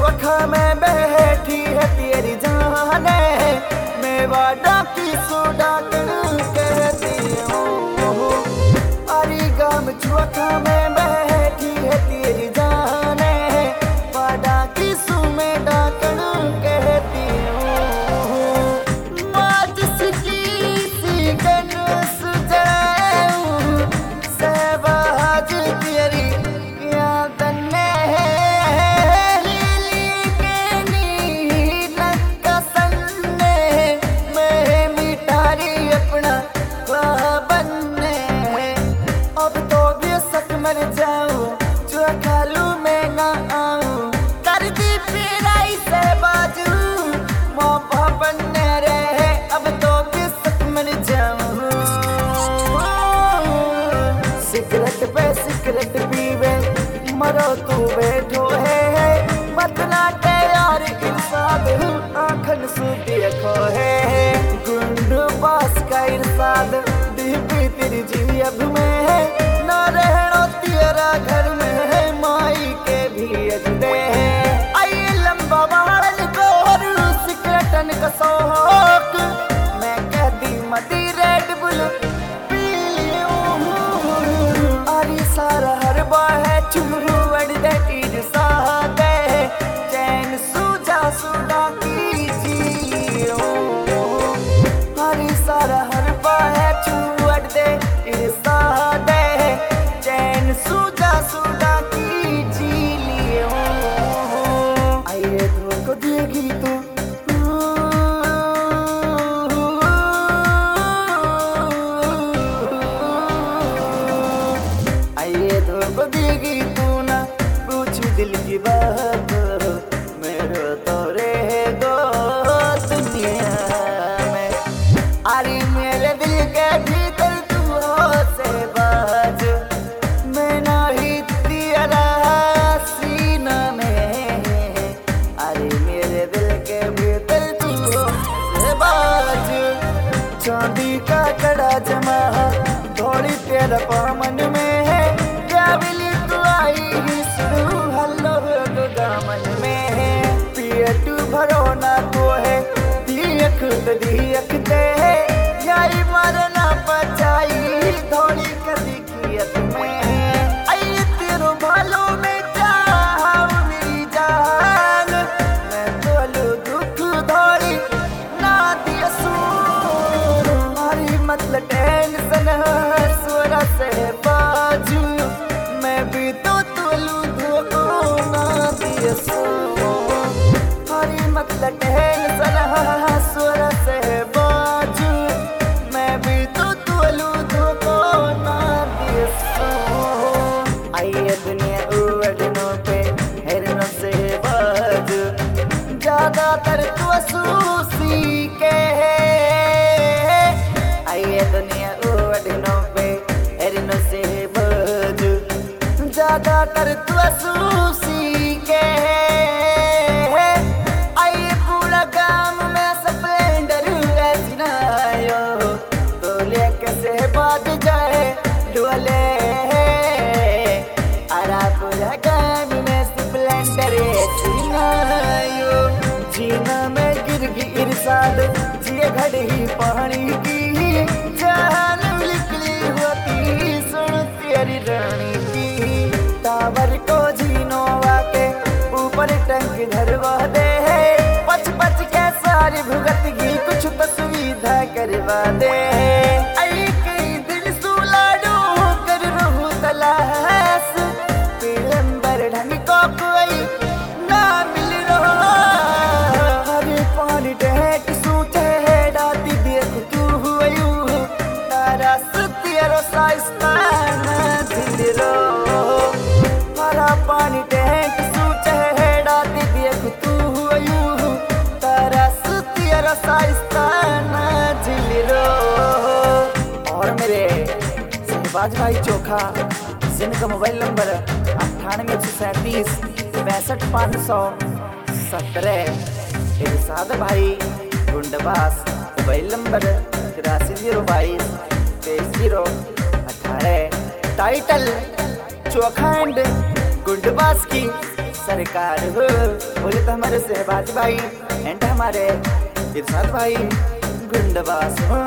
चोखा में बैठी है तेरी जाने, मैं वादा की सोडा कहती हूँ। अरे गम चोखा में बैठी है तेरी जाने, वादा की सुमे डाकन कहती हूँ। माज सकी सी गन सुझाऊँ, सहवाज तेरी याद ने मर जाऊं जो खालू में ना आऊं, कर दी पिराई से बाजू मौका बनने रहे, अब तो किसक मर जाऊं। सिगरेट पे सिगरेट पीवे मरो तू बैठो है, मतना के यार इरसाद आंखन सूती रखो है। गुंडू पास का इरसाद दीपी तेरी जी अब में है, ना रहना तेरा घर में है, माई के भी अजदे है। आइए लंबा बाल को और सिगरेटन का शौक, मैं कहती मदी रेड बुल पी लियूं। अरे सारा हरबा है चुरू अड़ दे तीर सादे, चैन सूझा सुना की जियो। अरे सारा हरबा है चुरू अड़ दे तीर सादे, चैन सूझा सुना की जी लियो। आइए धोखो देगी तू, आइए धोखो देगी तू ना पूछ दिल की बात, मेरे तो रह गो दुनिया में। अरे मेरे दिल के भीतर तू हो से बाज, मैं नहीं तेरा सीना में। अरे मेरे दिल के भीतर तू हो से बाज, चांदी का कड़ा जमा थोड़ी तेरा पामन में है, काबिली तू आई ही शुरू हल्लो दामन में है। पिए तू भरो ना तो है दियख दे है, याई मरना पचाई थोड़ी कदी कियत में। आई तेरो भालो में चाह मेरी जान, मैं तोलू दुख धोड़ी ना दिया सूर। हमारी मतलब टेंशन सुरा से बाजू, मैं भी तो तोलू धोको ना दिया सूर। हमारी मतलब टेंशन सुरा से बाजू, मैं भी तो तोलू धोको ना दिया सूर। आइए दुनिया उड़नों पे हिरनों से बाजू, ज्यादातर तो सूसी के है। आइए दुनिया उड़नों पे हिरनों से बाजू, ज्यादातर तो सूसी के है। आइए पूरा गांव में स्प्लेंडर ऐसी ना आयो, डोले कैसे बाज जाए डोले। अरा पूरा गांव में स्प्लेंडर ऐसी ना आयो, जीना में गिर गी इरसाद जिए घड़ी पानी की, जान निकली होती सुन तेरी रानी की। टावर को जीनोवा के ऊपर टंक धरवा दे, पच पच के सारी भुगत की कुछ तो सुविधा करवा दे। आई कई दिन सुलाडो कर रहू तलाश, पीलंबर ढंग को कोई ना मिल रहा। हरे पानी टहक सूते है डाती देख तू हुयू, तारा सुतियरो साइस्तान दिल रो। हरा पानी टहक सूते है डाती देख तू हुयू, तारा सुतियरो साइस्तान दिल रो। और मेरे सहबाज भाई चोखा जिनका मोबाइल नंबर 98 इरशाद भाई गुंडबास, मोबाइल नंबर 83 022 23 18। टाइटल चोखा एंड गुंडबास की सरकार हो। बोले तो हमारे शहबाज भाई एंड हमारे इरशाद भाई गुंडबाज हो।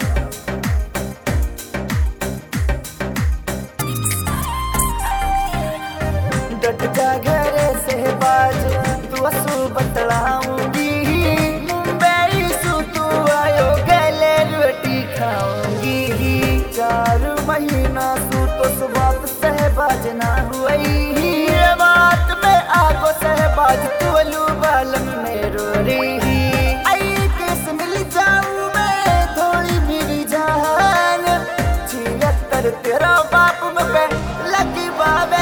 डट जा घरे शहबाज तू असू बतलाऊंगी, मुंबई सु तू आयो गले रोटी खाऊंगी। 4 महीना सु तो सुबात शहबाज ना हुई, बात में आगो शहबाज तू अलू बालम में रो रही। आई किस मिल जाऊं मैं थोड़ी मेरी जान, 76 तेरा बाप में पे लगी बाबे।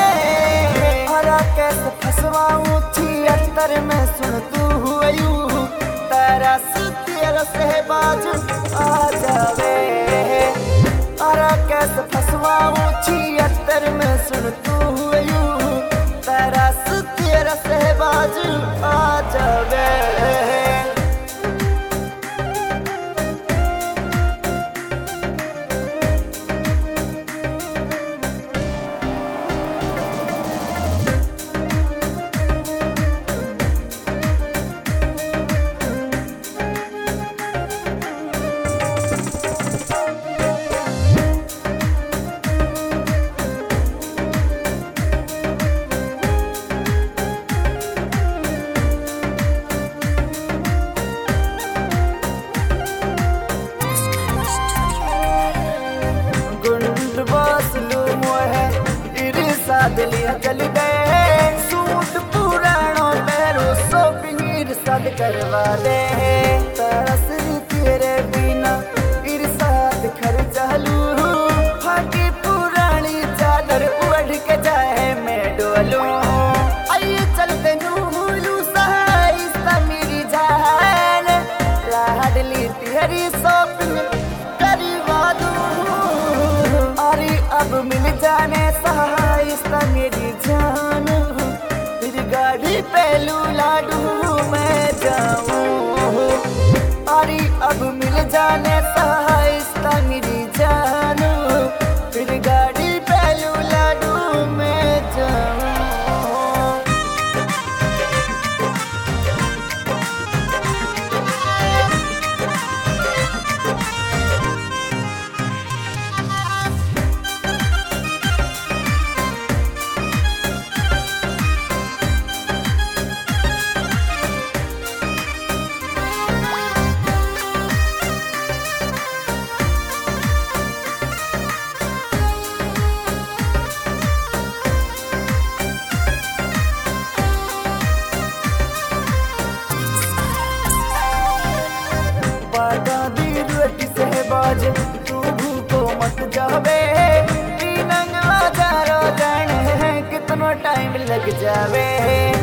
कैसे फसवाऊं 76 में सुन तू हुई, तेरा तेरा शहबाज आ जावे। अरे कैसे फसवाऊं 76 में सुन तू हुई, तेरा तेरा शहबाज आ जावे। दिलिया चल गए सूट पुरानो मेरो शॉपिंग इरशाद करवा दे। तरस तेरे बिना इरशाद घर चालू, फाटी पुरानी चादर उड़ के जाए मैं डोलू। आइए चलते नूलू सहायता मेरी जान, लाडली तेरी शॉपिंग करवा दूं। अरे अब मिल जाने सहायता मेरी जान, फिर गाड़ी पे लाडू मैं जाऊं। अरे अब मिल जाने सहायता मेरी जान, फिर गाड़ी पे लाडू मैं जाऊं। शहबाज तू भूखो मत जावे, नंगवा जारो जाने कितना टाइम लग जावे।